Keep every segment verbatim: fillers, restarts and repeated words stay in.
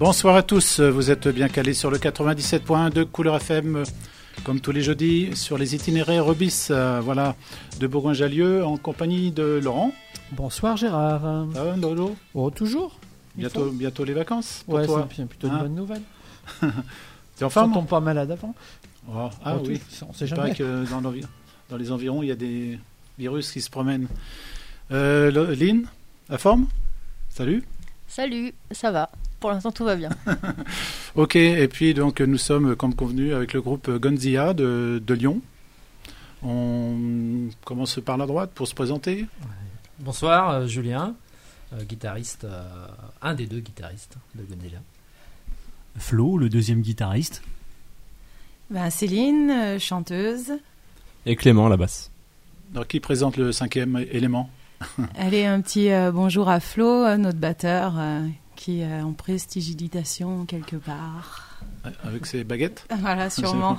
Bonsoir à tous, vous êtes bien calés sur le quatre-vingt-dix-sept point un de Couleur F M, comme tous les jeudis, sur les itinéraires Rebis, euh, voilà, de Bourgoin-Jallieu, en compagnie de Laurent. Bonsoir Gérard. Ah, Lolo. Oh, toujours. Bientôt, bientôt les vacances pour ouais, toi. c'est plutôt une hein bonne nouvelle. T'es en forme? On tombe pas malade avant. Oh, ah oh, oui, tout, on sait il jamais. paraît que dans, dans les environs, il y a des virus qui se promènent. Euh, Lynn, la forme? Salut. Salut, ça va. Pour l'instant, tout va bien. Ok, et puis donc nous sommes, comme convenu, avec le groupe Gonzilla de, de Lyon. On commence par la droite pour se présenter. Bonsoir, euh, Julien, euh, guitariste, euh, un des deux guitaristes de Gonzilla. Flo, le deuxième guitariste. Ben Céline, euh, chanteuse. Et Clément, la basse. Alors, qui présente le cinquième élément? Allez, un petit euh, bonjour à Flo, euh, notre batteur, euh, qui est en prestidigitation quelque part. Avec ses baguettes? Voilà, sûrement.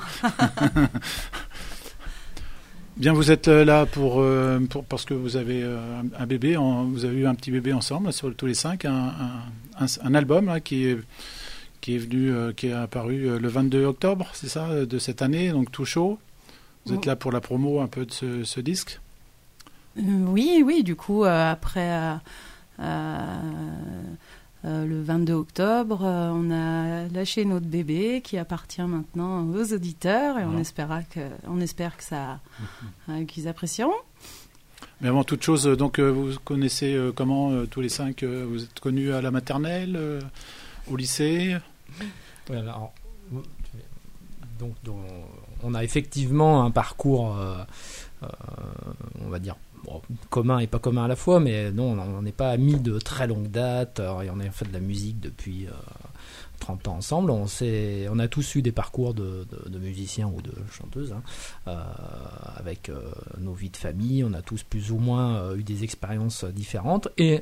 Bien, vous êtes là pour, euh, pour parce que vous avez euh, un bébé, en, vous avez eu un petit bébé ensemble, sur tous les cinq, un, un, un, un album là, qui est qui est venu, euh, qui est apparu euh, le vingt-deux octobre, c'est ça, de cette année, donc tout chaud. Vous êtes Oh. là pour la promo un peu de ce, ce disque. Euh, oui, oui, du coup, euh, après euh, euh, euh, le vingt-deux octobre, euh, on a lâché notre bébé qui appartient maintenant aux auditeurs et Ah. on espéra que, on espère que ça, euh, qu'ils apprécieront. Mais avant toute chose, euh, donc euh, vous connaissez euh, comment euh, tous les cinq, euh, vous êtes connus à la maternelle, euh, au lycée. Ouais, alors, donc, donc, on a effectivement un parcours, euh, euh, on va dire, bon, commun et pas commun à la fois, mais non, on n'est pas amis de très longue date, euh, et on a fait de la musique depuis euh, trente ans ensemble. On, s'est, on a tous eu des parcours de, de, de musiciens ou de chanteuses, hein, euh, avec euh, nos vies de famille. On a tous plus ou moins euh, eu des expériences différentes, et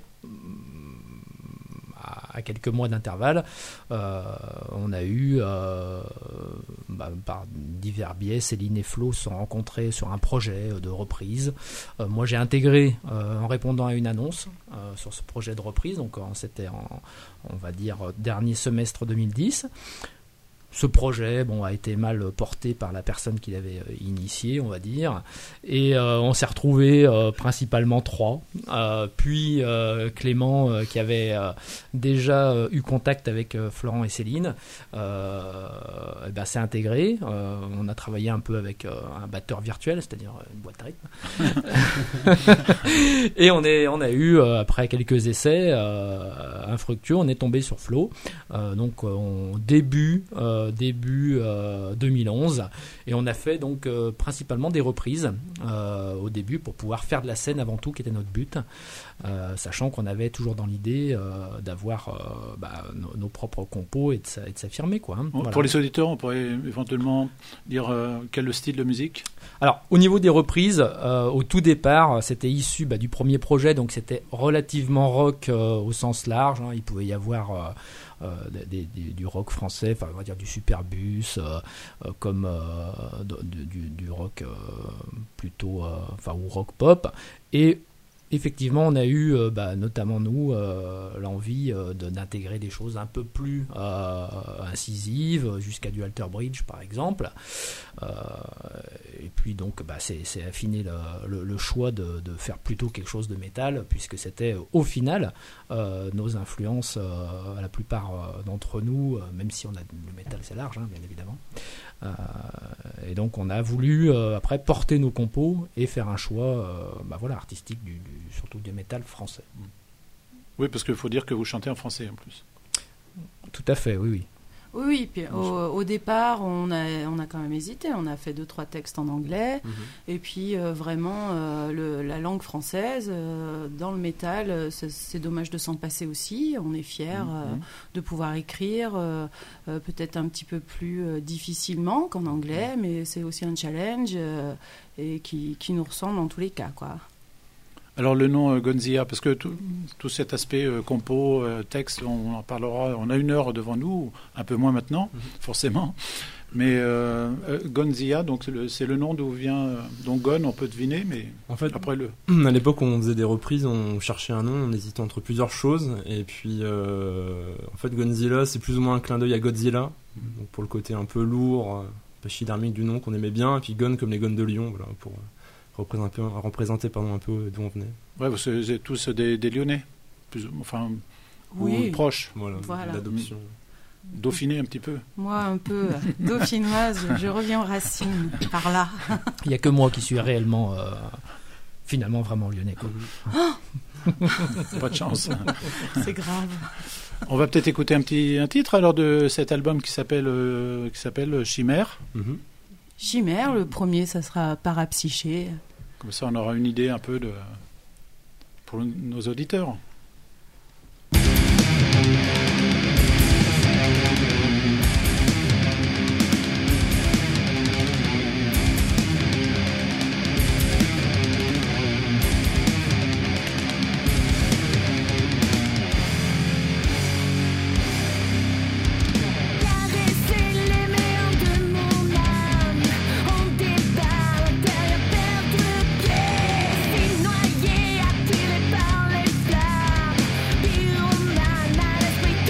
à quelques mois d'intervalle, euh, on a eu, euh, bah, par divers biais, Céline et Flo se sont rencontrés sur un projet de reprise. Euh, moi, j'ai intégré euh, en répondant à une annonce euh, sur ce projet de reprise, donc euh, c'était en, on va dire, dernier semestre deux mille dix. Ce projet, bon, a été mal porté par la personne qui l'avait euh, initié, on va dire, et euh, on s'est retrouvés euh, principalement trois. Euh, puis euh, Clément, euh, qui avait euh, déjà euh, eu contact avec euh, Florent et Céline, euh, eh ben, s'est intégré. Euh, on a travaillé un peu avec euh, un batteur virtuel, c'est-à-dire une boîte à rythme. Et on, est, on a eu, euh, après quelques essais euh, infructueux, on est tombé sur Flo. Euh, donc, on début... Euh, début euh, deux mille onze, et on a fait donc euh, principalement des reprises euh, au début pour pouvoir faire de la scène avant tout, qui était notre but, euh, sachant qu'on avait toujours dans l'idée euh, d'avoir euh, bah, nos, nos propres compos et de, sa, et de s'affirmer, quoi, hein. Bon, Voilà. Pour les auditeurs, on pourrait éventuellement dire euh, quel est le style de musique. Alors, au niveau des reprises, euh, au tout départ, c'était issu bah, du premier projet, donc c'était relativement rock euh, au sens large, hein. Il pouvait y avoir euh, euh, des, des, du rock français, enfin on va dire du Superbus, euh, euh, comme euh, de, de, du, du rock euh, plutôt, euh, enfin ou rock pop, et effectivement, on a eu, euh, bah, notamment nous, euh, l'envie euh, de, d'intégrer des choses un peu plus euh, incisives, jusqu'à du Alter Bridge, par exemple. Euh, et puis donc, bah, c'est, c'est affiner le, le, le choix de, de faire plutôt quelque chose de métal, puisque c'était, au final, euh, nos influences, euh, la plupart euh, d'entre nous, euh, même si on a le métal, c'est large, hein, bien évidemment. Euh, et donc on a voulu euh, après porter nos compos et faire un choix euh, bah voilà, artistique du, du, surtout du métal français. Oui, parce qu'il faut dire que vous chantez en français en plus. Tout à fait, oui, oui. Oui, oui, puis au, au départ, on a, on a quand même hésité. On a fait deux, trois textes en anglais. Mhm. Et puis, euh, vraiment, euh, le, la langue française, euh, dans le métal, euh, c'est, c'est dommage de s'en passer aussi. On est fiers euh, Mhm. de pouvoir écrire, euh, euh, peut-être un petit peu plus euh, difficilement qu'en anglais, mais c'est aussi un challenge euh, et qui, qui nous ressemble dans tous les cas, quoi. Alors le nom euh, Godzilla, parce que tout, tout cet aspect euh, compo, euh, texte, on en parlera, on a une heure devant nous, un peu moins maintenant, mm-hmm. forcément. Mais euh, euh, Godzilla, donc c'est le, c'est le nom d'où vient. Euh, donc Gon, on peut deviner, mais en fait, après le. À l'époque, on faisait des reprises, on cherchait un nom, on hésitait entre plusieurs choses, et puis euh, en fait, Godzilla, c'est plus ou moins un clin d'œil à Godzilla, mm-hmm. donc pour le côté un peu lourd, euh, pachydermique du nom qu'on aimait bien, et puis Gon comme les Gon de Lyon, voilà, pour euh, représenter, représenter pardon, un peu d'où on venait. Ouais, vous êtes tous des, des Lyonnais, plus, enfin, oui. ou proches. Voilà, voilà. l'adoption. Dauphiné un petit peu. Moi, un peu euh, dauphinoise, je reviens aux racines, par là. Il n'y a que moi qui suis réellement, euh, finalement, vraiment lyonnais. Quoi. Oh pas de chance. C'est grave. On va peut-être écouter un petit un titre alors de cet album qui s'appelle euh, qui s'appelle Chimère. Mm-hmm. Chimère, le premier, ça sera Parapsyché. Comme ça, on aura une idée un peu de pour nos auditeurs. Noyé, attiré par les flammes, pyromane à l'esprit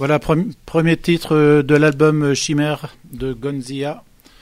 Voilà, pre- premier titre de l'album Chimère de Gonzilla.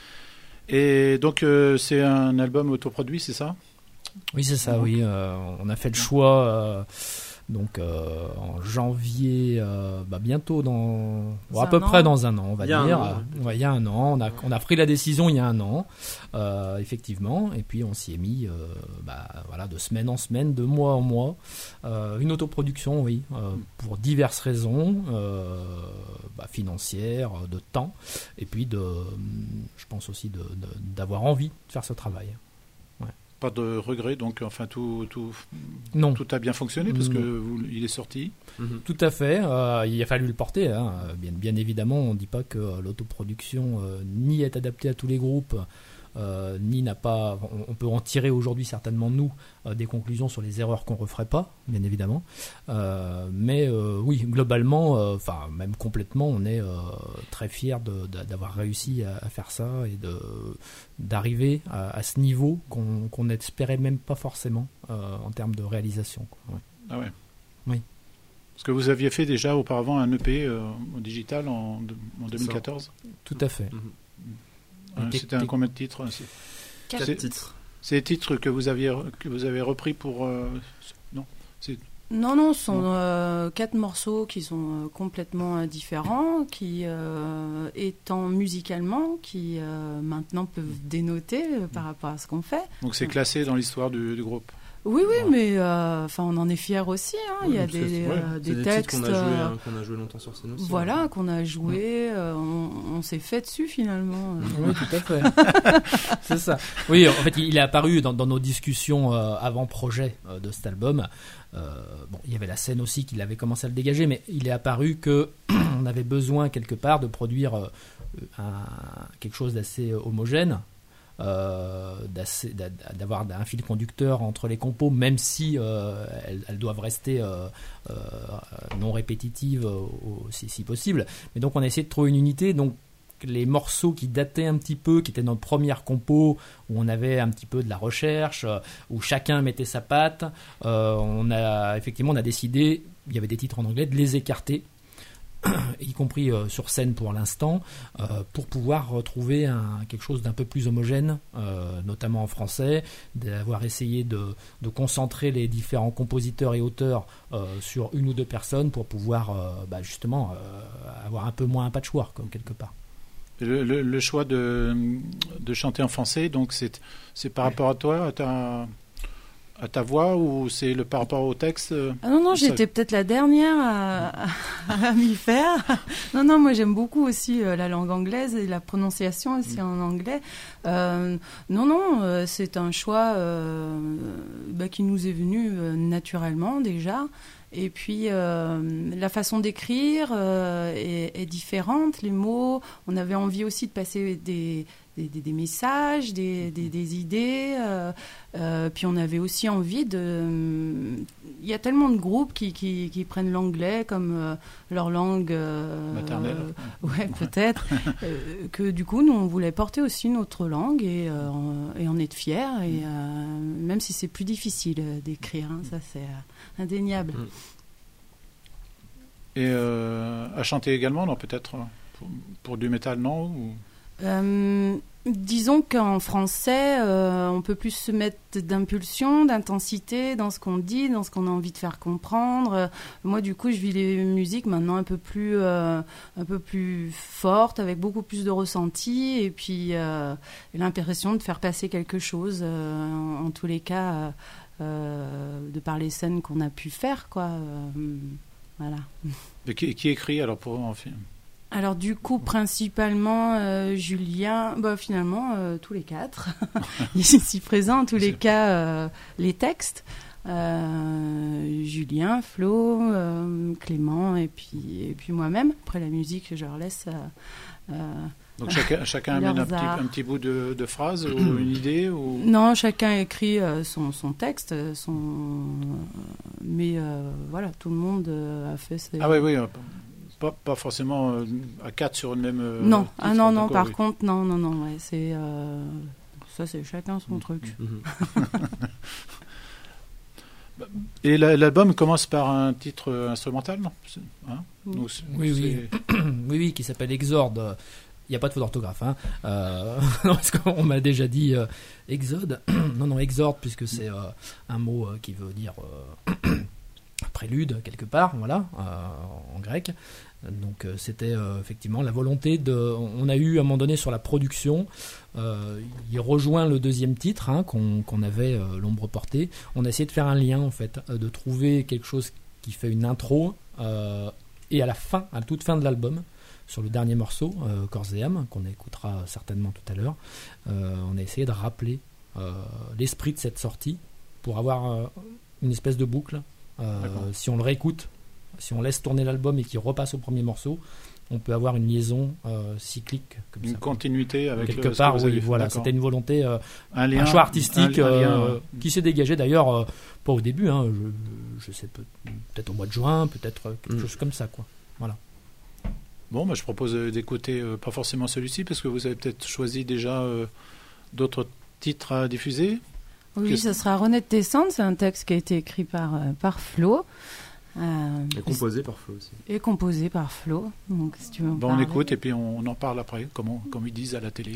Et donc, euh, c'est un album autoproduit, c'est ça ? Oui, c'est ça, oui. Euh, on a fait le choix, euh, donc euh, en janvier, euh, bah, bientôt dans. Bon, à peu un près an. dans un an, on va Il y a un dire. an, Ouais, il y a un an. On a, on a pris la décision il y a un an, euh, effectivement. Et puis, on s'y est mis euh, bah, voilà, de semaine en semaine, de mois en mois. Euh, une autoproduction, oui, euh, pour diverses raisons, euh, bah, financières, de temps, et puis de, je pense aussi de, de, d'avoir envie de faire ce travail. Pas de regret, donc enfin tout, tout, Non. tout a bien fonctionné parce Non. que vous, il est sorti. Mhm. Tout à fait, euh, il a fallu le porter. Hein. Bien, bien évidemment, on ne dit pas que euh, l'autoproduction euh, ni est adaptée à tous les groupes, euh, ni n'a pas. On, on peut en tirer aujourd'hui certainement nous euh, des conclusions sur les erreurs qu'on ne referait pas, bien évidemment. Euh, mais euh, oui, globalement, enfin même complètement, on est euh, très fiers de, de, d'avoir réussi à, à faire ça et de d'arriver à, à ce niveau qu'on qu'on n'espérait même pas forcément euh, en termes de réalisation. Quoi. Ouais. Ah ouais. Oui. Parce que vous aviez fait déjà auparavant un E P euh, au digital en, en deux mille quatorze. Tout à fait. Mhm. Euh, Et C'était un tec- combien de titres c'est, Quatre C'est- titres. c'est des titres que vous aviez que vous avez repris pour euh, non Non, non, ce sont Non. euh, quatre morceaux qui sont euh, complètement euh, différents, qui, euh, étant musicalement, qui euh, maintenant peuvent dénoter euh, par rapport à ce qu'on fait. donc c'est classé dans l'histoire du, du groupe. Oui, oui, Ouais. mais euh, enfin, on en est fiers aussi. Hein. Il y a Oui, parce que des, c'est- ouais, euh, c'est des des textes. titres qu'on a, joué, euh, hein, qu'on a joué longtemps sur scène aussi. Voilà, hein. qu'on a joué, euh, on, on s'est fait dessus finalement. Oui, tout à fait. C'est ça. Oui, en fait, il est apparu dans, dans nos discussions euh, avant projet euh, de cet album. Euh, bon, il y avait la scène aussi qui avait commencé à le dégager, mais il est apparu que on avait besoin quelque part de produire euh, un, quelque chose d'assez homogène. Euh, d'assez, d'a- d'avoir un fil conducteur entre les compos, même si euh, elles, elles doivent rester euh, euh, non répétitives euh, au- si, si possible. Mais donc on a essayé de trouver une unité. Donc les morceaux qui dataient un petit peu, qui étaient notre première compo, où on avait un petit peu de la recherche, euh, où chacun mettait sa patte, euh, on a effectivement on a décidé, il y avait des titres en anglais, de les écarter, y compris euh, sur scène pour l'instant, euh, pour pouvoir retrouver un, quelque chose d'un peu plus homogène, euh, notamment en français, d'avoir essayé de, de concentrer les différents compositeurs et auteurs euh, sur une ou deux personnes pour pouvoir euh, bah, justement euh, avoir un peu moins un patchwork, comme quelque part. Le, le- le choix de, de chanter en français, donc c'est, c'est par rapport à toi, à ta, à ta voix, ou c'est le par rapport au texte euh, Ah non, non, Ça- j'étais peut-être la dernière à, à- à m'y faire. Non, non, moi j'aime beaucoup aussi euh, la langue anglaise et la prononciation aussi en anglais. Euh, non, non, euh, c'est un choix euh, bah, qui nous est venu euh, naturellement déjà. Et puis euh, la façon d'écrire euh, est, est différente, les mots. On avait envie aussi de passer des, des, des- des messages, des, des, des idées. Euh, euh, puis on avait aussi envie de... Il y a tellement de groupes qui, qui, qui prennent l'anglais comme euh, leur langue euh, maternelle. euh, ouais, peut-être. euh, que du coup, nous, on voulait porter aussi notre langue et, euh, en- et en être fiers. Et, euh, même si c'est plus difficile euh, d'écrire, hein, ça c'est euh, indéniable. Mm. Et euh, à chanter également, non, peut-être euh, pour, pour du métal, non ou... Euh, disons qu'en français, euh, on peut plus se mettre d'impulsion, d'intensité dans ce qu'on dit, dans ce qu'on a envie de faire comprendre. Euh, moi, du coup, je vis les musiques maintenant un peu plus, euh, un peu plus fortes, avec beaucoup plus de ressenti, et puis euh, l'impression de faire passer quelque chose. Euh, en, en tous les cas, euh, euh, de par les scènes qu'on a pu faire, quoi. Euh, voilà. Et qui, qui écrit alors pour en film Alors du coup, principalement euh, Julien, bah, finalement euh, tous les quatre, ici présents, en tous les cas, euh, les textes. Euh, Julien, Flo, euh, Clément et puis, et puis moi-même. Après la musique, je leur laisse... euh, euh, Donc chacun, chacun Leurs amène un petit, arts. un petit bout de, de phrase ou une idée ou... Non, chacun écrit euh, son, son texte, son... mais euh, voilà, tout le monde euh, a fait ses... Ah oui, oui, euh, pas, pas forcément euh, à quatre sur le même... euh, Non, titre, ah non, non, d'accord, par oui. contre, non, non, non, ouais, c'est... euh, ça, c'est chacun son truc. Mhm. Et la- l'album commence par un titre euh, instrumental, non C'est- hein Donc, c'est- Oui, oui. c'est- oui, oui, qui s'appelle Exorde. Il n'y a pas de faute d'orthographe. Hein. Euh, non, parce qu'on m'a déjà dit euh, Exode. non, non, Exorde, puisque c'est euh, un mot euh, qui veut dire euh, prélude, quelque part, voilà, euh, en grec. Donc euh, c'était euh, effectivement la volonté de... On a eu à un moment donné sur la production, euh, il rejoint le deuxième titre hein, qu'on qu'on avait, euh, L'ombre portée. On a essayé de faire un lien, en fait, euh, de trouver quelque chose qui fait une intro euh, et à la fin, à la toute fin de l'album, sur le dernier morceau, euh, Corps et âme, qu'on écoutera certainement tout à l'heure, euh, on a essayé de rappeler euh, l'esprit de cette sortie pour avoir euh, une espèce de boucle. Euh, si on le réécoute, si on laisse tourner l'album et qu'il repasse au premier morceau, on peut avoir une liaison euh, cyclique comme Une ça. continuité avec Quelque le, ce part, que vous avez oui, fait. voilà, D'accord. c'était une volonté, euh, un, lien, un choix artistique un- un lien, euh, ouais. qui s'est dégagé d'ailleurs, euh, pas au début, hein, je, je sais peut- peut-être au mois de juin, peut-être euh, quelque Mm. chose comme ça, quoi. Voilà. Bon, bah, je propose euh, d'écouter euh, pas forcément celui-ci, parce que vous avez peut-être choisi déjà euh, d'autres titres à diffuser. Oui, Qu'est-ce- ce sera René de Descente. C'est un texte qui a été écrit par, euh, par Flo. Euh, Et composé par Flo aussi. et composé par Flo. Donc, si tu veux en Bon, on parler. écoute et puis on, on en parle après, comme, on- comme ils disent à la télé.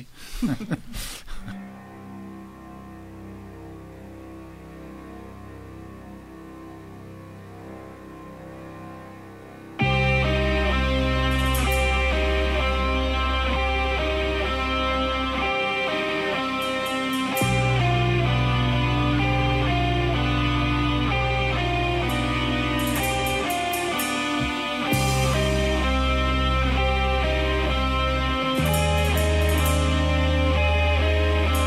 Thank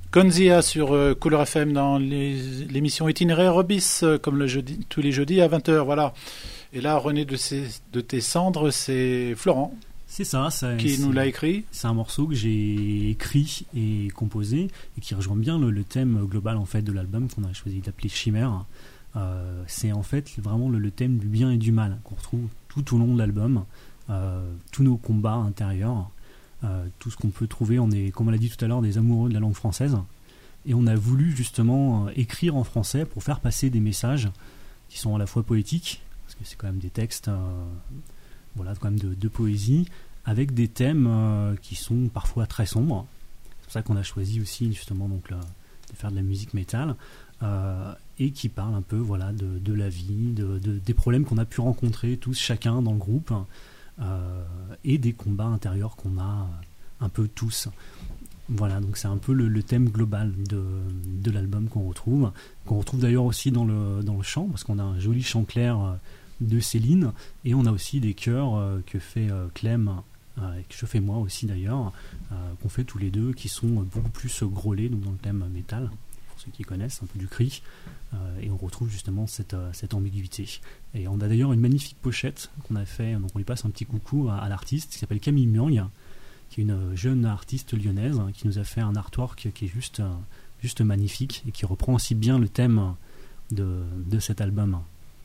Gonzilla sur euh, Couleur F M dans les, l'émission Itinéraire Obis, euh, comme le jeudi, tous les jeudis à vingt heures. Voilà. Et là, René de, ses, de tes cendres, c'est Florent. C'est ça, ça qui c'est, nous l'a écrit. C'est un morceau que j'ai écrit et composé et qui rejoint bien le, le thème global en fait de l'album qu'on a choisi d'appeler Chimère. Euh, c'est en fait vraiment le, le thème du bien et du mal qu'on retrouve tout au long de l'album, euh, tous nos combats intérieurs, euh, tout ce qu'on peut trouver. On est, comme on l'a dit tout à l'heure, des amoureux de la langue française et on a voulu justement euh, écrire en français pour faire passer des messages qui sont à la fois poétiques, parce que c'est quand même des textes. Euh, Voilà, quand même de, de poésie, avec des thèmes euh, qui sont parfois très sombres. C'est pour ça qu'on a choisi aussi justement donc, là, de faire de la musique métal, euh, et qui parle un peu voilà, de, de la vie, de, de, des problèmes qu'on a pu rencontrer tous, chacun dans le groupe, euh, et des combats intérieurs qu'on a un peu tous. Voilà, donc c'est un peu le, le thème global de, de l'album qu'on retrouve, qu'on retrouve d'ailleurs aussi dans le, dans le chant, parce qu'on a un joli chant clair euh, de Céline, et on a aussi des chœurs euh, que fait euh, Clem, euh, et que je fais moi aussi d'ailleurs, euh, qu'on fait tous les deux, qui sont beaucoup plus grôlés, donc dans le thème métal, pour ceux qui connaissent, un peu du cri, euh, et on retrouve justement cette, euh, cette ambiguïté. Et on a d'ailleurs une magnifique pochette qu'on a fait, donc on lui passe un petit coucou à, à l'artiste, qui s'appelle Camille Murg, qui est une jeune artiste lyonnaise, qui nous a fait un artwork qui est juste, euh, juste magnifique, et qui reprend aussi bien le thème de, de cet album.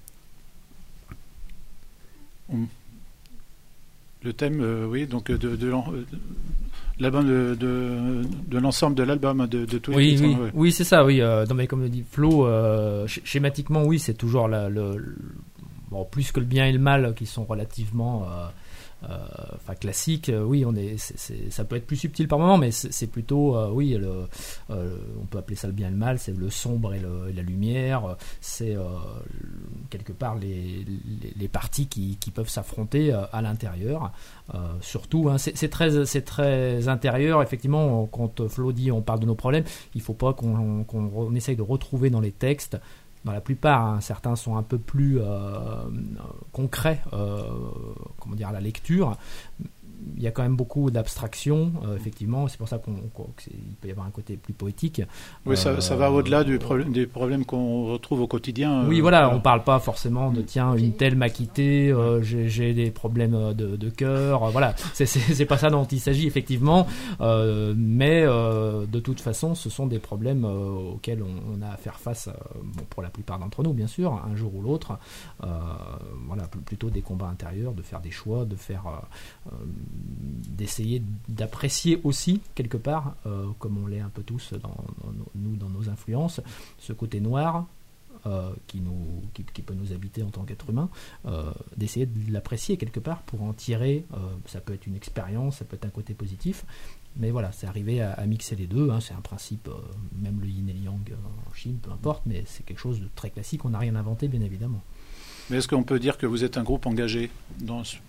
Le thème, euh, oui, donc de, de, de, de l'album de, de, de l'ensemble de l'album, de, de tous les oui, titres. Oui, Ouais. oui, c'est ça, oui. Euh, non, mais comme le dit Flo, euh, sch- schématiquement, oui, c'est toujours la, le, le, bon, plus que le bien et le mal qui sont relativement euh, euh, enfin, classiques. Euh, oui, on est, c'est, c'est, ça peut être plus subtil par moment, mais c'est, c'est plutôt, euh, oui, le, euh, on peut appeler ça le bien et le mal, c'est le sombre et, le, et la lumière, c'est euh, quelque part les, les, les parties qui, qui peuvent s'affronter euh, à l'intérieur. Euh, surtout, hein, c'est, c'est, très, c'est très intérieur. Effectivement, quand Flo dit on parle de nos problèmes, il ne faut pas qu'on, qu'on, qu'on essaye de retrouver dans les textes. Dans la plupart, hein, certains sont un peu plus euh, concrets, euh, comment dire, à la lecture. Il y a quand même beaucoup d'abstraction, euh, effectivement. C'est pour ça qu'on, qu'on, qu'il peut y avoir un côté plus poétique. Oui, ça, euh, ça va au-delà du problème, des problèmes qu'on retrouve au quotidien. Oui, euh, voilà, voilà. on parle pas forcément de tiens, une telle m'a quitté, euh, j'ai, j'ai des problèmes de, de cœur. Euh, voilà, c'est, c'est, c'est pas ça dont il s'agit, effectivement. Euh, mais euh, de toute façon, ce sont des problèmes euh, auxquels on, on a à faire face, euh, bon, pour la plupart d'entre nous, bien sûr, un jour ou l'autre. Euh, voilà, plutôt des combats intérieurs, de faire des choix, de faire. Euh, euh, d'essayer d'apprécier aussi quelque part, euh, comme on l'est un peu tous dans, dans nos, nous dans nos influences, ce côté noir euh, qui, nous, qui, qui peut nous habiter en tant qu'être humain, euh, d'essayer de l'apprécier quelque part pour en tirer, euh, ça peut être une expérience, ça peut être un côté positif, mais voilà, c'est arrivé à, à mixer les deux, hein, c'est un principe, euh, même le yin et le yang en Chine, peu importe, mais c'est quelque chose de très classique, on n'a rien inventé bien évidemment. Mais est-ce qu'on peut dire que vous êtes un groupe engagé dans ce...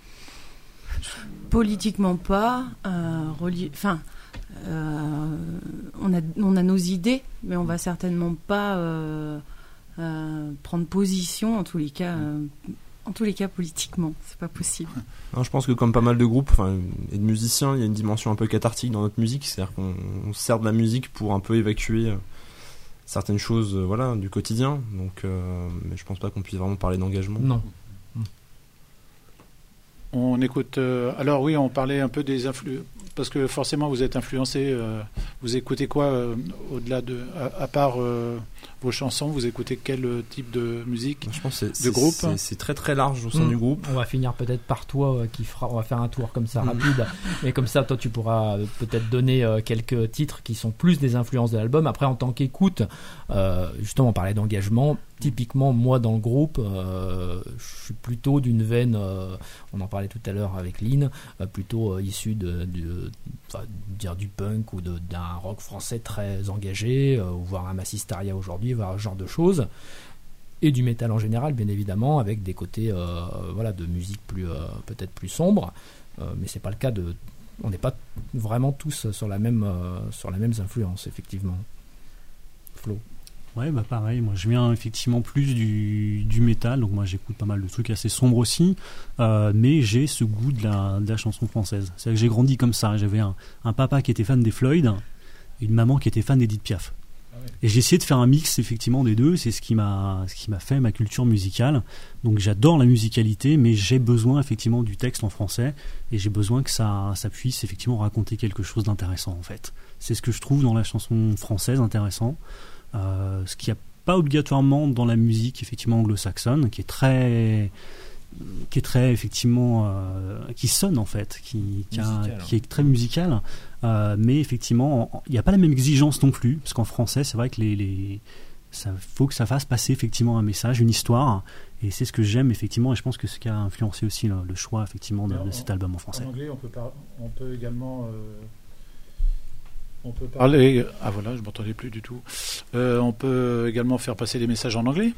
Politiquement pas. Euh, reli- enfin, euh, on, a, on a nos idées, mais on va certainement pas euh, euh, prendre position, en tous les cas, euh, en tous les cas politiquement. C'est pas possible. Non, je pense que comme pas mal de groupes enfin, et de musiciens, il y a une dimension un peu cathartique dans notre musique. C'est-à-dire qu'on on sert de la musique pour un peu évacuer euh, certaines choses, euh, voilà, du quotidien. Donc, euh, mais je pense pas qu'on puisse vraiment parler d'engagement. Non. On écoute. Euh, alors oui, on parlait un peu des influx, parce que forcément vous êtes influencé. Euh, vous écoutez quoi euh, au-delà de, à, à part euh, vos chansons, vous écoutez quel type de musique, Je pense que c'est, de c'est, groupe c'est, c'est très très large au sein Mmh. du groupe. On va finir peut-être par toi euh, qui fera, on va faire un tour comme ça Mmh. rapide, mais comme ça toi tu pourras euh, peut-être donner euh, quelques titres qui sont plus des influences de l'album. Après en tant qu'écoute, euh, justement on parlait d'engagement. Typiquement moi dans le groupe, euh, je suis plutôt d'une veine, euh, on en parlait tout à l'heure avec Lynn, euh, plutôt euh, issu de, de, enfin, dire du punk ou de, d'un rock français très engagé, euh, voire un Massistaria aujourd'hui, voire ce genre de choses. Et du métal en général, bien évidemment, avec des côtés euh, voilà, de musique plus, euh, peut-être plus sombre, euh, mais c'est pas le cas de. On n'est pas vraiment tous sur la même, euh, sur la même influence, effectivement. Flo. Ouais, bah pareil, moi je viens effectivement plus du, du métal, donc moi j'écoute pas mal de trucs assez sombres aussi, euh, mais j'ai ce goût de la, de la chanson française. C'est-à-dire que j'ai grandi comme ça, j'avais un, un papa qui était fan des Floyd, et une maman qui était fan d'Edith Piaf. Et j'ai essayé de faire un mix effectivement des deux, c'est ce qui m'a ce qui m'a fait ma culture musicale. Donc j'adore la musicalité, mais j'ai besoin effectivement du texte en français et j'ai besoin que ça ça puisse effectivement raconter quelque chose d'intéressant en fait. C'est ce que je trouve dans la chanson française intéressant, euh, ce qu'il n'y a pas obligatoirement dans la musique effectivement anglo-saxonne, qui est très qui est très effectivement euh, qui sonne en fait, qui qui, a, Musical, qui est très musical, euh, mais effectivement il n'y a pas la même exigence non plus, parce qu'en français c'est vrai que les, les ça faut que ça fasse passer effectivement un message, une histoire, et c'est ce que j'aime effectivement, et je pense que c'est ce qui a influencé aussi le, le choix effectivement de, de cet album en français. En anglais, on peut, par... on peut également euh... on peut parler. Ah voilà, je m'entendais plus du tout. Euh, on peut également faire passer des messages en anglais.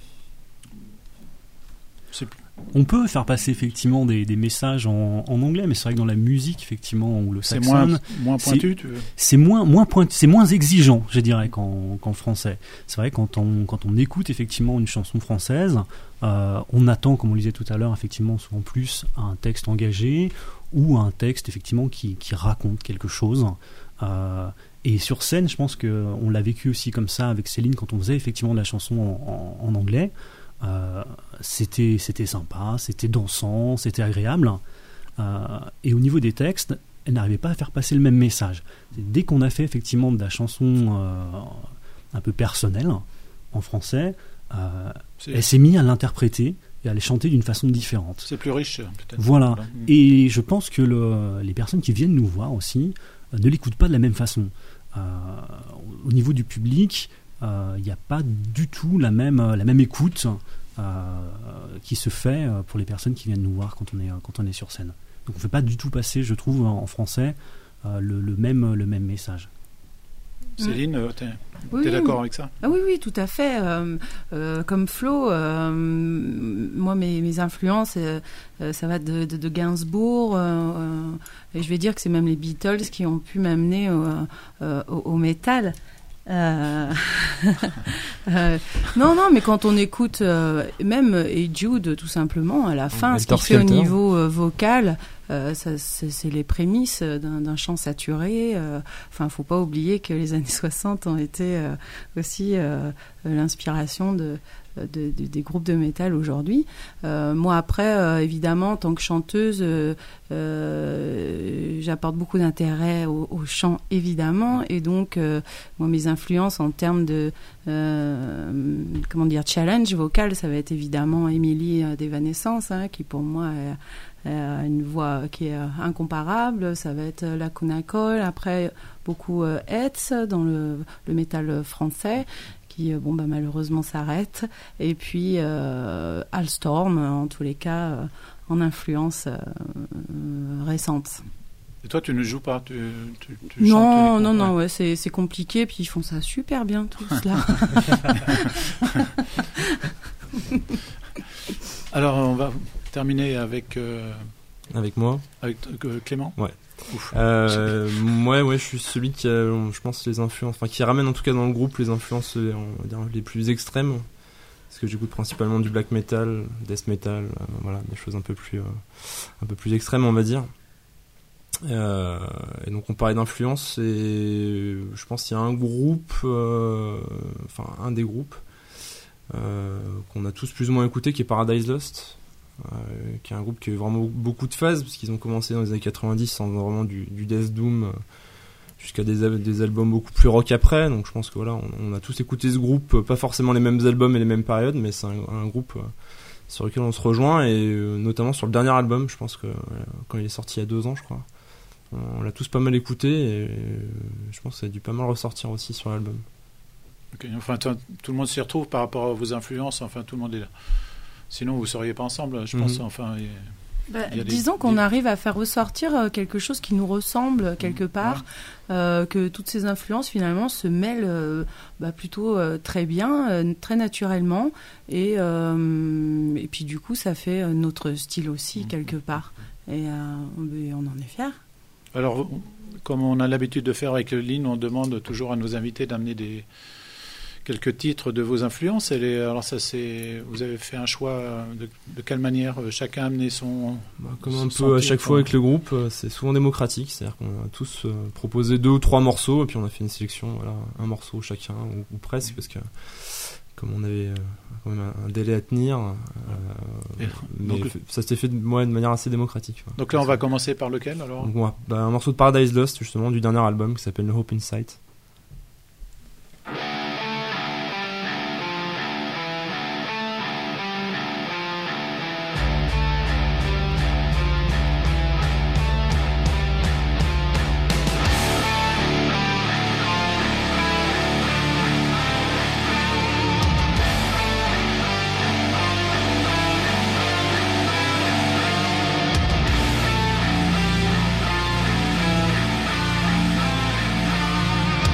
C'est plus... On peut faire passer effectivement des, des messages en, en anglais, mais c'est vrai que dans la musique, effectivement, ou le c'est saxon, moins, moins pointu, c'est, tu veux c'est moins, moins pointu, c'est moins exigeant, je dirais, qu'en, qu'en français. C'est vrai quand on quand on écoute effectivement une chanson française, euh, on attend, comme on le disait tout à l'heure, effectivement souvent plus un texte engagé ou un texte effectivement qui qui raconte quelque chose. Euh, et sur scène, je pense que on l'a vécu aussi comme ça avec Céline quand on faisait effectivement de la chanson en, en, en anglais. Euh, c'était, c'était sympa, c'était dansant, c'était agréable, euh, et au niveau des textes, elle n'arrivait pas à faire passer le même message. Dès qu'on a fait effectivement de la chanson euh, un peu personnelle en français, euh, elle s'est mise à l'interpréter et à les chanter d'une façon différente. C'est plus riche peut-être. Voilà, Voilà. et je pense que le, les personnes qui viennent nous voir aussi euh, ne l'écoutent pas de la même façon. Euh, au niveau du public, il euh, n'y a pas du tout la même, la même écoute euh, qui se fait pour les personnes qui viennent nous voir quand on est, quand on est sur scène. Donc on ne fait pas du tout passer, je trouve, en français, euh, le, le, même, le même message. Céline, euh, t'es, Oui, t'es oui. d'accord avec ça? Ah oui, oui, tout à fait. Euh, euh, comme Flo, euh, moi, mes, mes influences, euh, euh, ça va de, de, de Gainsbourg, euh, euh, et je vais dire que c'est même les Beatles qui ont pu m'amener au, euh, au, au métal. Euh... euh, non, non, mais quand on écoute euh, même Hey Jude, tout simplement, à la fin, Helter ce qu'il fait au Skelter. niveau euh, vocal, euh, ça, c'est, c'est les prémices d'un, d'un chant saturé. Euh, enfin, faut pas oublier que les années soixante ont été euh, aussi euh, l'inspiration de, de, de, des groupes de métal aujourd'hui. Euh, moi, après, euh, évidemment, en tant que chanteuse, euh, euh, j'apporte beaucoup d'intérêt au, au chant, évidemment, et donc, euh, moi, mes influences en termes de euh, comment dire challenge vocal, ça va être évidemment Émilie euh, d'Evanescence, hein, qui pour moi est, est une voix qui est euh, incomparable. Ça va être euh, Lacuna Coil, après beaucoup euh, Hetz dans le, le métal français, qui euh, bon bah malheureusement s'arrête, et puis euh, Alstorm, en tous les cas euh, en influence euh, euh, récente. Et toi, tu ne joues pas, tu, tu, tu Non, chantes non, uniquement, non, ouais. ouais, c'est, c'est compliqué, puis ils font ça super bien tous là. Alors, on va terminer avec, euh, Avec moi. avec euh, Clément. Ouais. Ouf. Euh, ouais, ouais, je suis celui qui a, je pense, les influences, enfin, qui ramène en tout cas dans le groupe les influences, euh, on va dire, les plus extrêmes. Parce que j'écoute principalement du black metal, death metal, euh, voilà, des choses un peu plus, euh, un peu plus extrêmes, on va dire. Euh, et donc on parlait d'influence, et je pense qu'il y a un groupe, euh, enfin un des groupes euh, qu'on a tous plus ou moins écouté, qui est Paradise Lost, euh, qui est un groupe qui a eu vraiment beaucoup de phases, parce qu'ils ont commencé dans les années quatre-vingt-dix en faisant vraiment du, du death doom, euh, jusqu'à des, des albums beaucoup plus rock après. Donc je pense que voilà, on, on a tous écouté ce groupe, pas forcément les mêmes albums et les mêmes périodes, mais c'est un, un groupe euh, sur lequel on se rejoint, et euh, notamment sur le dernier album, je pense que euh, quand il est sorti il y a deux ans, je crois. On l'a tous pas mal écouté, et je pense que ça a dû pas mal ressortir aussi sur l'album. Okay. Enfin, toi, tout le monde s'y retrouve par rapport à vos influences. Enfin, tout le monde est là. Sinon, vous ne seriez pas ensemble, je pense. Mm-hmm. Enfin, et... Bah, Il y a des- disons qu'on des- arrive à faire ressortir quelque chose qui nous ressemble quelque part, euh, que toutes ces influences finalement se mêlent euh, bah, plutôt euh, très bien, euh, très naturellement, et, euh, et puis du coup ça fait euh, notre style aussi Mhm. quelque part, et, euh, et on en est fiers. Alors, comme on a l'habitude de faire avec Lynn, on demande toujours à nos invités d'amener des quelques titres de vos influences. Elle est, alors ça, c'est, vous avez fait un choix de, de quelle manière euh, chacun a amené son. Bah, comme son un peu sentiment, à chaque quoi. fois avec le groupe, euh, c'est souvent démocratique, c'est-à-dire qu'on a tous euh, proposé deux ou trois morceaux et puis on a fait une sélection, voilà, un morceau chacun ou, ou presque, parce que comme on avait euh, quand même un, un délai à tenir, euh, Et mais donc- f- ça s'était fait de, ouais, de manière assez démocratique. ouais. Donc là, on va commencer par lequel alors? Donc, ouais, bah, un morceau de Paradise Lost justement du dernier album qui s'appelle No Hope in Sight. Thank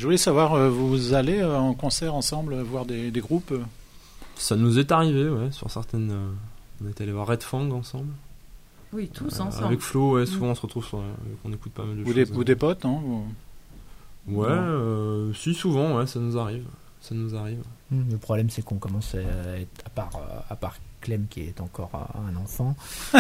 voulais savoir, euh, vous allez euh, en concert ensemble, euh, voir des, des groupes euh Ça nous est arrivé, ouais, sur certaines. Euh, on est allé voir Red Fang ensemble. Oui, tous Euh, ensemble. Avec Flo, ouais, souvent Mm. on se retrouve sur. Euh, on écoute pas mal de ou, choses. des, ou des potes, non ou... Ouais, euh, si, souvent, ouais, ça nous arrive. Ça nous arrive. Le problème, c'est qu'on commence à être, à part, euh, à part Clem qui est encore euh, un enfant.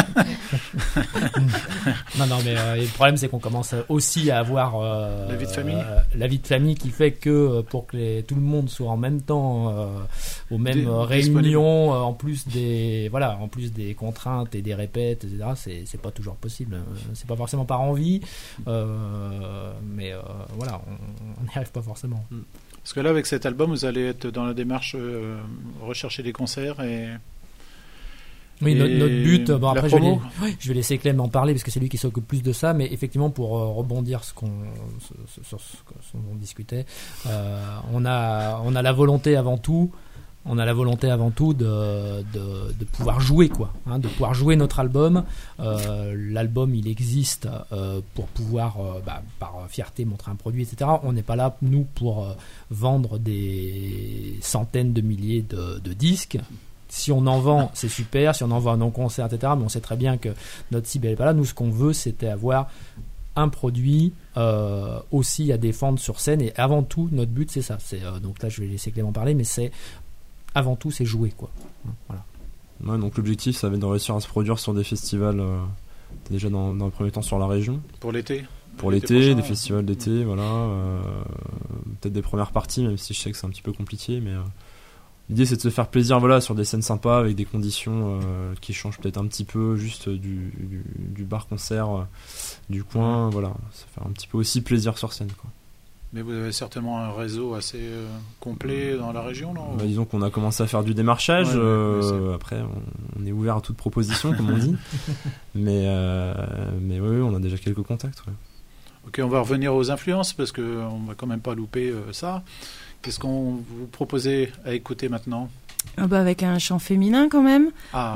non, non, mais euh, le problème, c'est qu'on commence aussi à avoir euh, La vie de famille. euh, la vie de famille qui fait que euh, pour que les- tout le monde soit en même temps euh, aux mêmes Dé- euh, réunions, euh, en plus des voilà, en plus des contraintes et des répètes, et cetera. C'est c'est pas toujours possible. Euh, C'est pas forcément par envie, euh, mais euh, voilà, on on n'y arrive pas forcément. Parce que là, avec cet album, vous allez être dans la démarche euh, rechercher des concerts et... Oui, Et notre, notre but, bon, la après je vais, promo. la- je vais laisser Clem en parler parce que c'est lui qui s'occupe plus de ça, mais effectivement pour euh, rebondir ce qu'on, sur, sur ce que- ce dont on discutait, euh, on, a, on a la volonté avant tout, on a la volonté avant tout de, de, de pouvoir jouer quoi, hein, de pouvoir jouer notre album. Euh, l'album il existe euh, pour pouvoir, euh, bah, par fierté montrer un produit, et cetera. On n'est pas là nous pour euh, vendre des centaines de milliers de, de disques. Si on en vend, c'est super. Si on en vend un non-concert, et cetera. Mais on sait très bien que notre cible n'est pas là. Nous, ce qu'on veut, c'était avoir un produit euh, aussi à défendre sur scène. Et avant tout, notre but, c'est ça. C'est, euh, donc là, je vais laisser Clément parler, mais c'est avant tout, c'est jouer, quoi. Voilà. Ouais, donc l'objectif, ça va être de réussir à se produire sur des festivals, euh, déjà dans, dans le premier temps sur la région. Pour l'été Pour L'été l'été, prochain, des ouais. festivals d'été, voilà. euh, peut-être des premières parties, même si je sais que c'est un petit peu compliqué, mais euh, l'idée c'est de se faire plaisir, voilà, sur des scènes sympas avec des conditions euh, qui changent peut-être un petit peu, juste du, du, du bar-concert euh, du coin, voilà. Se faire un petit peu aussi plaisir sur scène, quoi. Mais vous avez certainement un réseau assez euh, complet dans la région, non Bah, disons qu'on a commencé à faire du démarchage. Ouais, ouais, euh, après, on, on est ouvert à toute proposition, comme on dit. Mais, euh, mais oui, on a déjà quelques contacts. Ouais. Ok, on va revenir aux influences parce que on va quand même pas louper euh, ça. Qu'est-ce qu'on vous proposez à écouter maintenant? Ah bah avec un chant féminin quand même. Ah,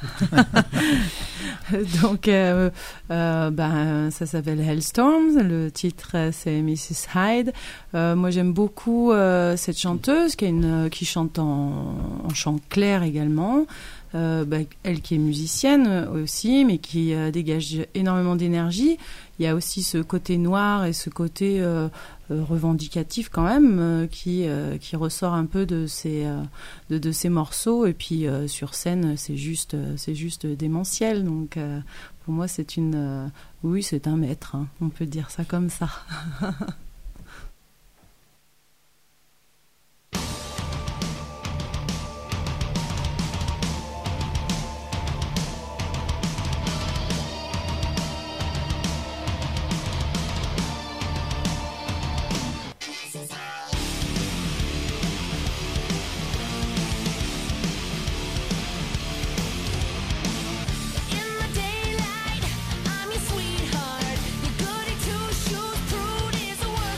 Donc, euh, euh, ben, ça s'appelle Hellstorms. Le titre, euh, c'est missus Hyde. Euh, moi, j'aime beaucoup euh, cette chanteuse qui, est une, qui chante en, en chant clair également. Euh, bah, elle qui est musicienne aussi, mais qui euh, dégage énormément d'énergie. Il y a aussi ce côté noir et ce côté euh, euh, revendicatif quand même euh, qui, euh, qui ressort un peu de ces, euh, de, de ces morceaux. Et puis euh, sur scène, c'est juste, euh, c'est juste démentiel. Donc euh, pour moi, c'est une, euh, oui, c'est un maître. Hein. On peut dire ça comme ça. In the daylight, I'm your sweetheart. Your goody two shoes, prude is a word.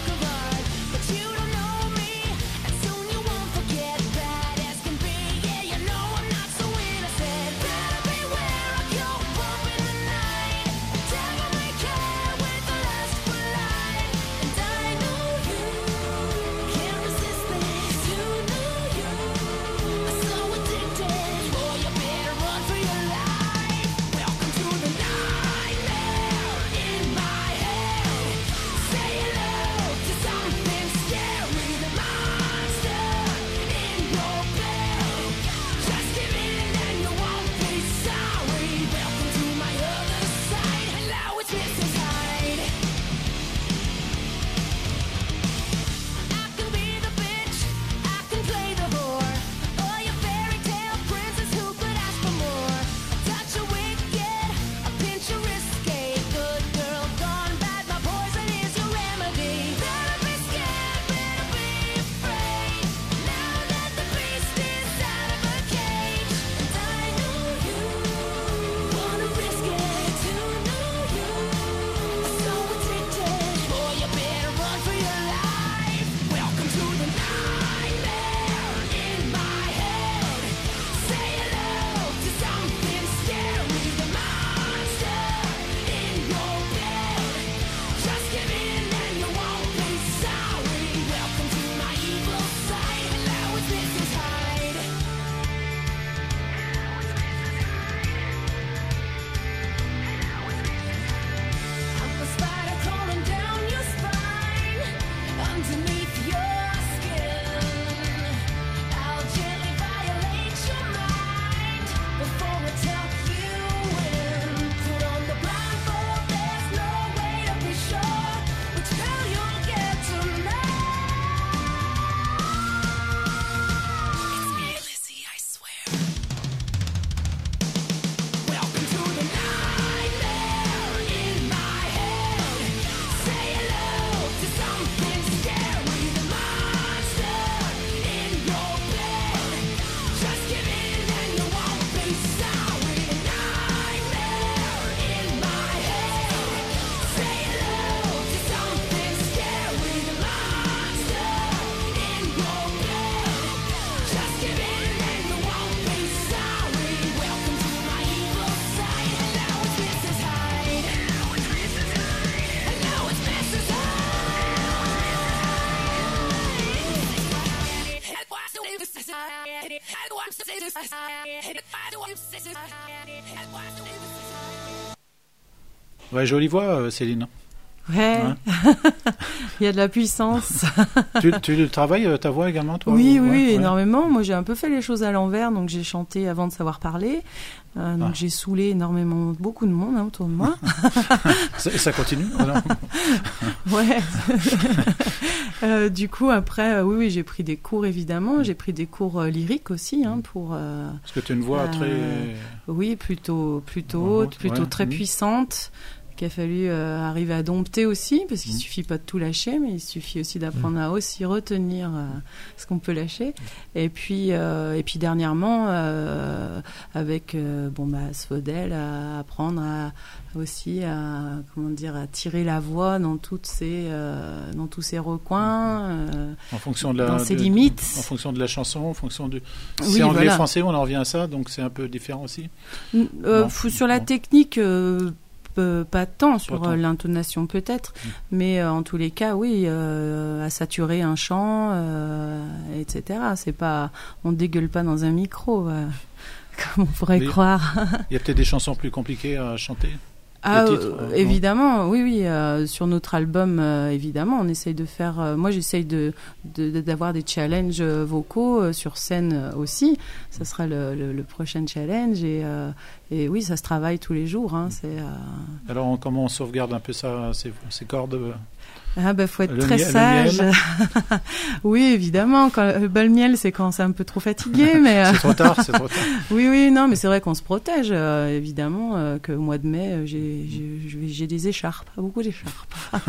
Ouais, jolie voix, euh, Céline. Ouais, Hein il y a de la puissance. tu, tu travailles euh, ta voix également, toi Oui, ou- oui, ouais, ouais. énormément. Moi, j'ai un peu fait les choses à l'envers, donc j'ai chanté avant de savoir parler. Euh, donc Ah. j'ai saoulé énormément, beaucoup de monde hein, autour de moi. Ça, ça continue oh, non. Ouais. Euh, du coup, après, euh, oui, oui, j'ai pris des cours évidemment. J'ai pris des cours euh, lyriques aussi hein, pour. euh, Parce que tu as une voix Euh, très... Oui, plutôt, plutôt Ouais, haute, plutôt ouais, très mhm. puissante, qu'il a fallu euh, arriver à dompter aussi, parce qu'il Mhm. suffit pas de tout lâcher, mais il suffit aussi d'apprendre à aussi retenir euh, ce qu'on peut lâcher. Et puis, euh, et puis dernièrement, euh, avec euh, bon bah Svodel, à apprendre à aussi à comment dire à tirer la voix dans toutes ces euh, dans tous ces recoins, euh, En fonction de la, dans ses de- limites. En fonction de la chanson, en fonction du. Oui, Si anglais, voilà. français, on en revient à ça, donc c'est un peu différent aussi. Euh, Non. fou- sur la Non. technique, euh, peu- pas tant, sur tant. euh, l'intonation peut-être, Mm. mais euh, en tous les cas, oui, euh, à saturer un chant, euh, et cetera. C'est pas, on dégueule pas dans un micro, euh, comme on pourrait Oui. croire. Il y a peut-être des chansons plus compliquées à chanter. Ah, titres, euh, euh, non. évidemment, oui, oui. euh, sur notre album, euh, évidemment, on essaye de faire. euh, moi, j'essaye de, de- de- d'avoir des challenges euh, vocaux euh, sur scène euh, aussi. Ça sera le, le- le prochain challenge. Et, euh, et oui, ça se travaille tous les jours. Hein, c'est, euh, Alors, on- comment on sauvegarde un peu ça, ces, ces cordes euh, Ah bah faut être Le très miel- le sage. miel. Oui, évidemment. Quand, euh, bah, le miel, c'est quand c'est un peu trop fatigué, mais euh, C'est trop tard, c'est trop tard. oui, oui, non, mais c'est vrai qu'on se protège. euh, évidemment, euh, que au mois de mai, euh, j'ai, j'ai, j'ai- j'ai des écharpes, beaucoup d'écharpes.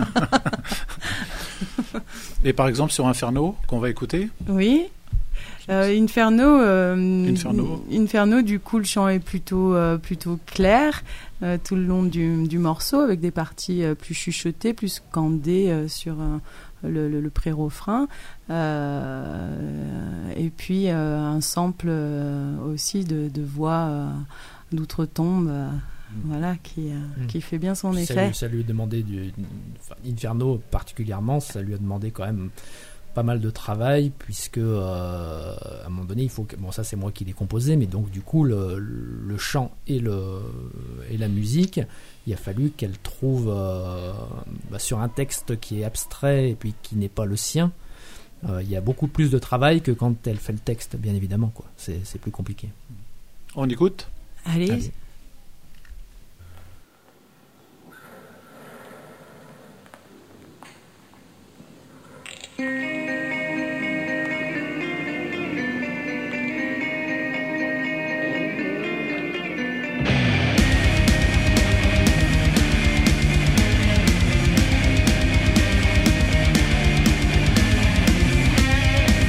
Et par exemple, sur Inferno, qu'on va écouter, Oui. Euh, Inferno, euh, Inferno. Inferno, du coup, le chant est plutôt, euh, plutôt clair euh, tout le long du, du morceau, avec des parties euh, plus chuchotées, plus scandées euh, sur euh, le, le, le pré-refrain. Euh, et puis, euh, un sample euh, aussi de, de voix euh, d'outre-tombe, euh, voilà, qui, euh, Mm. qui fait bien son Ça effet. lui, ça lui a demandé du, enfin, Inferno particulièrement, ça lui a demandé quand même pas mal de travail puisque euh, à un moment donné il faut que, bon ça c'est moi qui l'ai composé, mais donc du coup le, le chant et le et la musique, il a fallu qu'elle trouve euh, bah, sur un texte qui est abstrait et puis qui n'est pas le sien. Euh, il y a beaucoup plus de travail que quand elle fait le texte, bien évidemment, quoi. C'est, c'est plus compliqué. on écoute. Allez. Allez.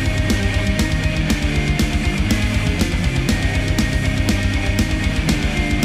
Thank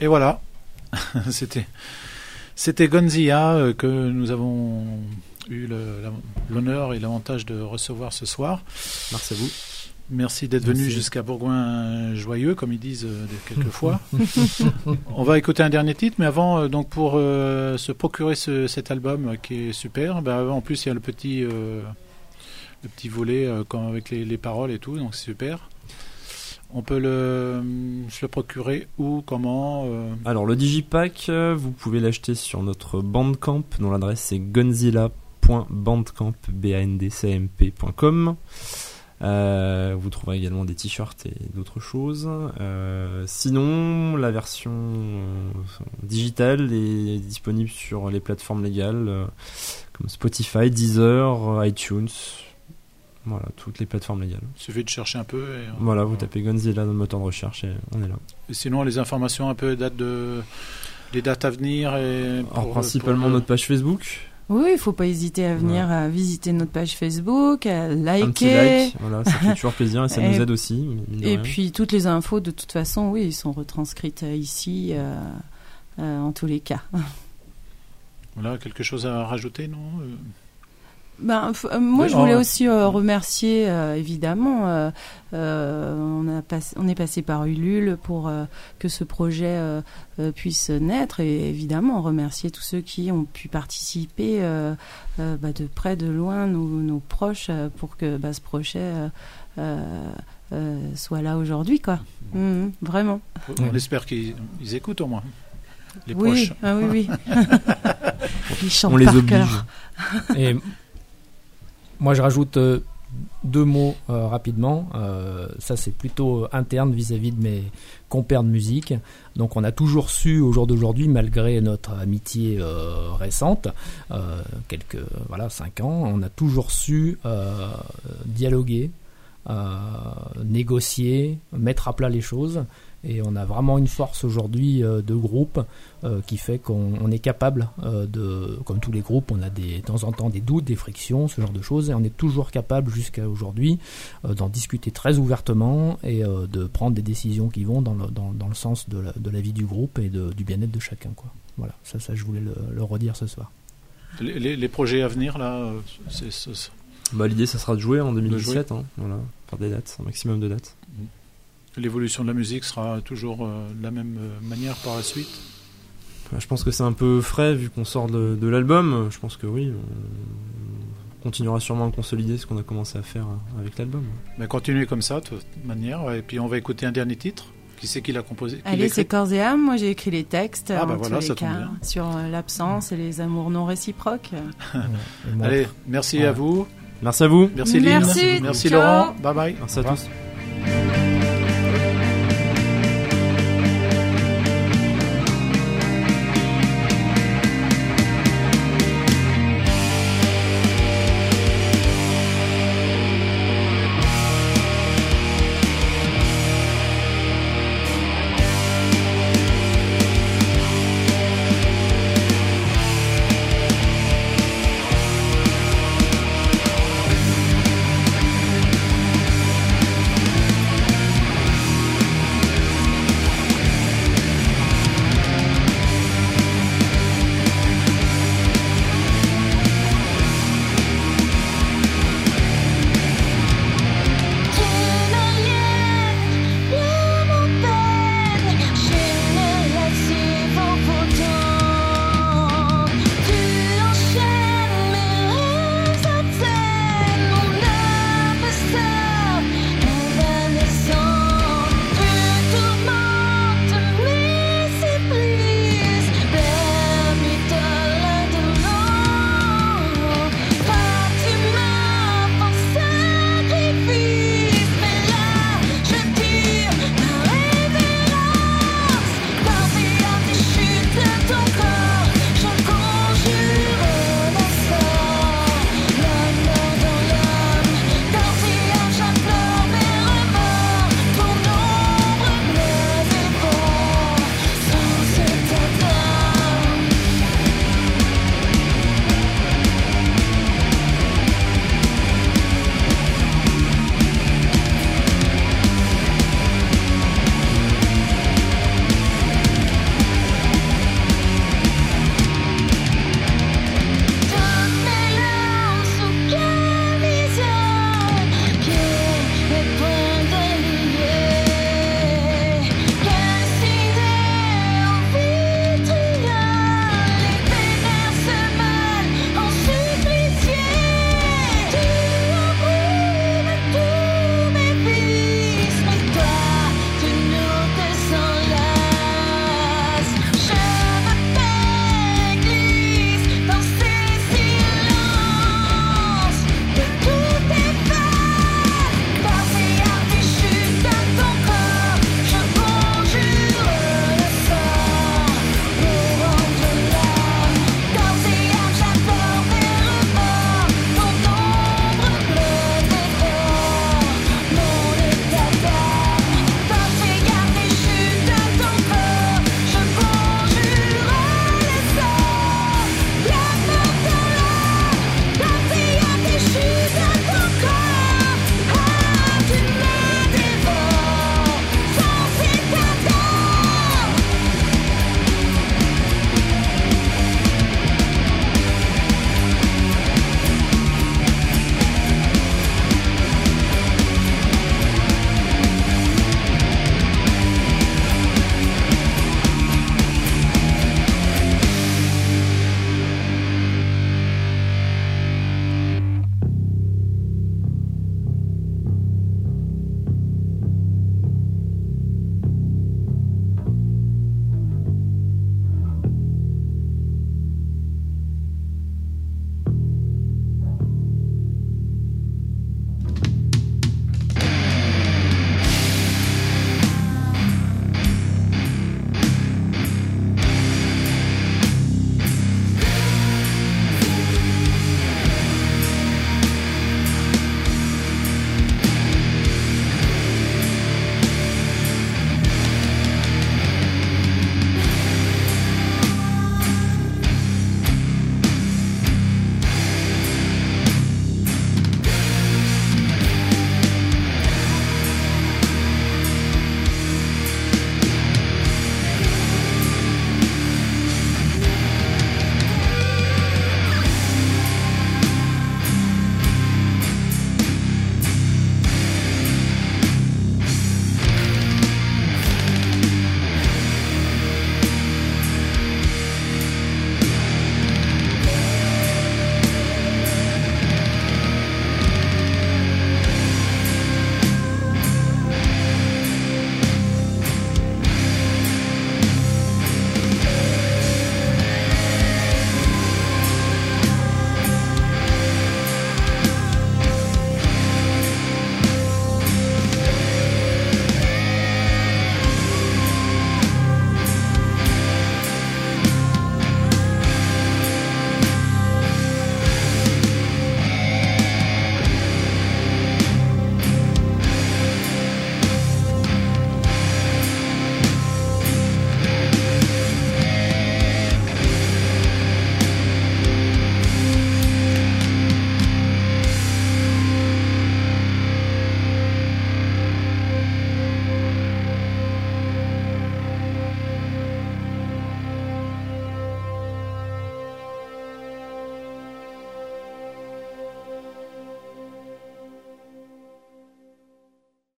Et voilà, c'était c'était Gonzilla euh, que nous avons eu le- la- l'honneur et l'avantage de recevoir ce soir. Merci à vous. Merci d'être venu Merci. jusqu'à Bourgoin-Joyeux, comme ils disent euh, quelquefois. On va écouter un dernier titre, mais avant, euh, donc pour euh, se procurer ce- cet album euh, qui est super, bah, en plus il y a le petit, euh, le petit volet euh, quand- avec les, les paroles et tout, donc c'est super. On peut le, se le procurer où, comment euh, Alors le Digipack, euh, vous pouvez l'acheter sur notre Bandcamp, dont l'adresse c'est gonzilla point bandcamp point com. Euh, vous trouverez également des t-shirts et d'autres choses. Euh, sinon, la version euh, digitale est disponible sur les plateformes légales euh, comme Spotify, Deezer, iTunes. Voilà, toutes les plateformes légales. Il suffit de chercher un peu. Et, euh, Voilà, vous tapez Gonzilla dans le moteur de recherche et on est là. et sinon, les informations un peu datent de, les dates à venir. Et pour- Alors principalement pour le- notre page Facebook. Oui, il ne faut pas hésiter à venir à visiter notre page Facebook, à liker. Un petit like, voilà, ça fait toujours plaisir et ça Et- nous aide aussi. mine de Et rien. puis toutes les infos, de toute façon, oui, ils sont retranscrites euh, ici, euh, euh, en tous les cas. Voilà, quelque chose à rajouter, non Euh, Ben, f- euh, moi, Oui, je voulais oh, aussi euh, remercier, euh, évidemment, euh, euh, on, a pass- on est passé par Ulule pour euh, que ce projet euh, euh, puisse naître, et évidemment remercier tous ceux qui ont pu participer euh, euh, bah, de près, de loin, nos, nos proches, euh, pour que bah, ce projet euh, euh, euh, soit là aujourd'hui, quoi. Mhm, vraiment. On espère qu'ils ils écoutent au moins. Les Oui, proches. ah oui, oui. Ils chantent On les par oblige. cœur. Et moi, je rajoute euh, deux mots euh, rapidement. Euh, ça, c'est plutôt interne vis-à-vis de mes compères de musique. Donc, on a toujours su, au jour d'aujourd'hui, malgré notre amitié euh, récente, euh, quelques, voilà, cinq ans, on a toujours su euh, dialoguer, euh, négocier, mettre à plat les choses. Et on a vraiment une force aujourd'hui euh, de groupe euh, qui fait qu'on on est capable euh, de, comme tous les groupes, on a des, de temps en temps des doutes, des frictions, ce genre de choses, et on est toujours capable jusqu'à aujourd'hui euh, d'en discuter très ouvertement et euh, de prendre des décisions qui vont dans le, dans, dans le sens de la, de la vie du groupe et de, du bien-être de chacun, quoi. Voilà, ça, ça je voulais le, le redire ce soir. Les, les- les projets à venir, là, euh, c'est, c'est- c'est- Bah, l'idée, ça sera de jouer en deux mille dix-sept, hein, voilà, faire des dates, un maximum de dates. l'évolution de la musique sera toujours euh, de la même euh, manière par la suite. Bah, je pense que c'est un peu frais vu qu'on sort de, de l'album. Je pense que oui, on continuera sûrement à consolider ce qu'on a commencé à faire avec l'album. Mais continuez comme ça, de toute manière. ouais, Et puis on va écouter un dernier titre. Qui c'est qui l'a composé qui l'a Allez, écrit c'est corps et âme. Moi, j'ai écrit les textes Ah, en bah voilà, tous ça les tombe cas bien. sur euh, l'absence et les amours non réciproques. Et moi, Allez, merci Ouais. à vous. Merci à vous. Merci Lynn. Merci, Merci ciao. Laurent. Bye bye. Merci à tous.